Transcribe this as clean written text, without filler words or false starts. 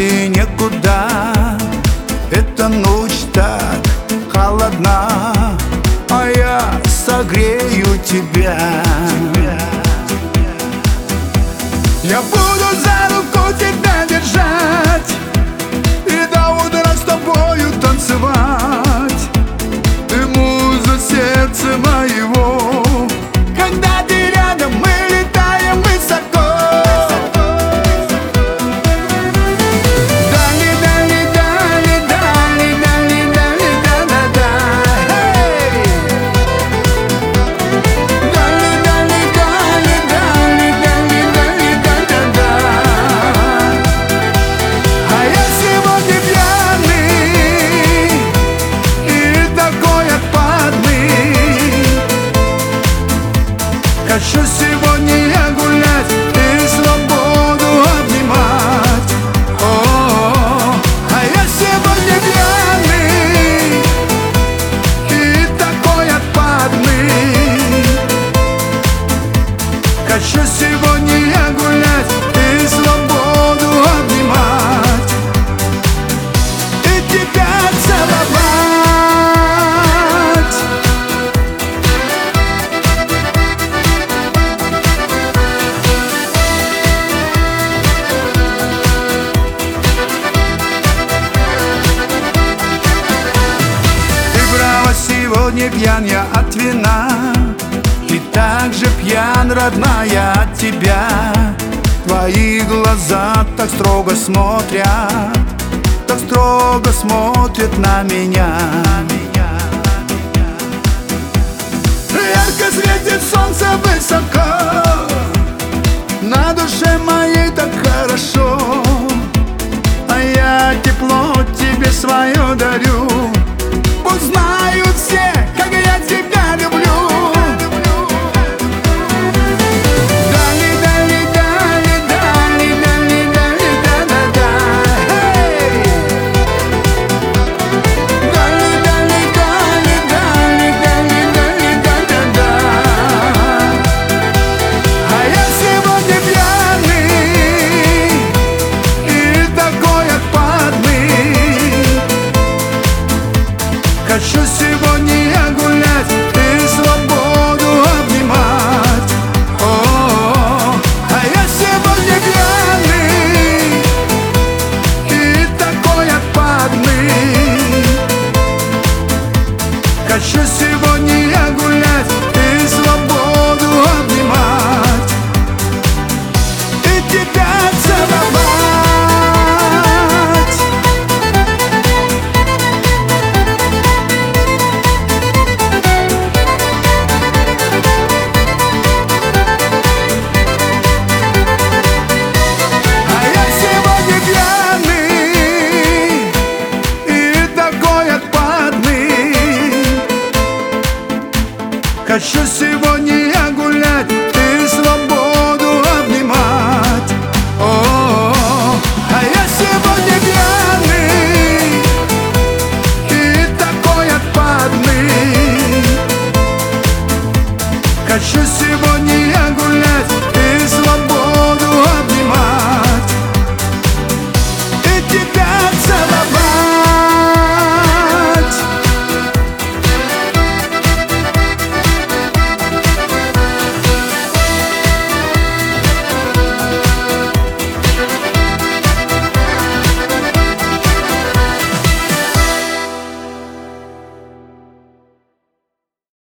идти некуда. Эта ночь так холодна, а я согрею тебя. Я буду за руку тебя держать и до утра с тобою танцевать. Ты муза сердца моего, когда ты рядом, мы летаем высоко. Дали, дали, дали, дали, дали, дали, да-да-да. Дали, дали, дали, дали, дали, дали, да-да-да. А я сегодня пьяный и такой отпадный. Хочу сегодня я гулять и свободу обнимать. О, а я сегодня пьяный и такой отпадный. Хочу сегодня я гулять и свободу обнимать и тебя целовать. Сегодня пьян я от вина, и так же пьян, родная, от тебя. Твои глаза так строго смотрят на меня. Ярко светит солнце высоко, на душе моей так хорошо, а я тепло тебе свое дарю. Пусть знают все, как я тебя люблю. Дали, дали, дали, дали, дали, дали, да-да-да. Дали, дали, дали, дали, дали, дали, да-да-да. А я сегодня пьяный и такой отпадный. Хочу сегодня я гулять и свободу обнимать. О, а я сегодня пьяный и такой отпадный. Хочу сегодня я гулять и свободу обнимать и тебя целовать. Хочу сегодня я гулять и свободу обнимать. О, а я сегодня пьяный и такой отпадный. Хочу сегодня я гулять